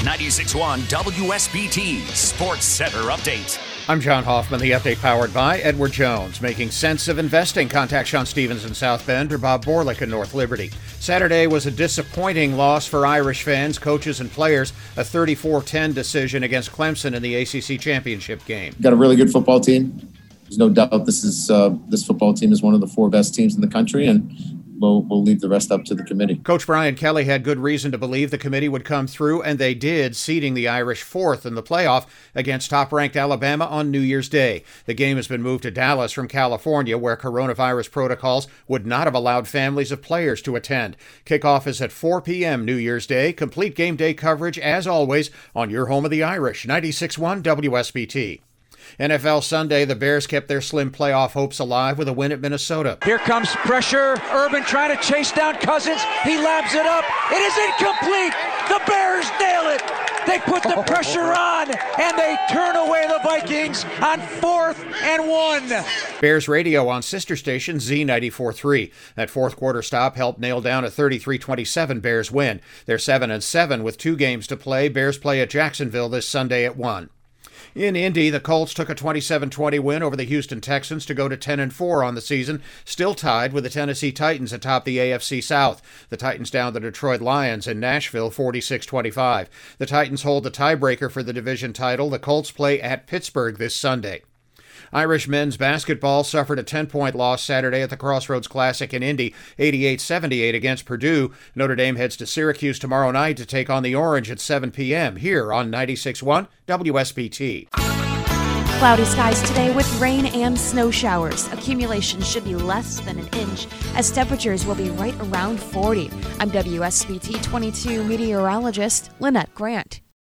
96.1 WSBT Sports Center Update. I'm John Hoffman. The update powered by Edward Jones. Making sense of investing. Contact Sean Stevens in South Bend or Bob Borlick in North Liberty. Saturday was a disappointing loss for Irish fans, coaches, and players. A 34-10 decision against Clemson in the ACC championship game. Got a really good football team. There's no doubt this football team is one of the 4 best teams in the country, and we'll leave the rest up to the committee. Coach Brian Kelly had good reason to believe the committee would come through, and they did, seeding the Irish 4th in the playoff against top-ranked Alabama on New Year's Day. The game has been moved to Dallas from California, where coronavirus protocols would not have allowed families of players to attend. Kickoff is at 4 p.m. New Year's Day. Complete game day coverage, as always, on your home of the Irish, 96.1 WSBT. NFL Sunday, the Bears kept their slim playoff hopes alive with a win at Minnesota. Here comes pressure. Urban trying to chase down Cousins. He labs it up. It is incomplete. The Bears nail it. They put the pressure on, and they turn away the Vikings on 4th and 1. Bears radio on sister station Z94.3. That fourth quarter stop helped nail down a 33-27 Bears win. They're 7-7 with 2 games to play. Bears play at Jacksonville this Sunday at 1. In Indy, the Colts took a 27-20 win over the Houston Texans to go to 10-4 on the season, still tied with the Tennessee Titans atop the AFC South. The Titans down the Detroit Lions in Nashville 46-25. The Titans hold the tiebreaker for the division title. The Colts play at Pittsburgh this Sunday. Irish men's basketball suffered a 10-point loss Saturday at the Crossroads Classic in Indy, 88-78 against Purdue. Notre Dame heads to Syracuse tomorrow night to take on the Orange at 7 p.m. here on 96.1 WSBT. Cloudy skies today with rain and snow showers. Accumulation should be less than an inch as temperatures will be right around 40. I'm WSBT 22 meteorologist Lynette Grant.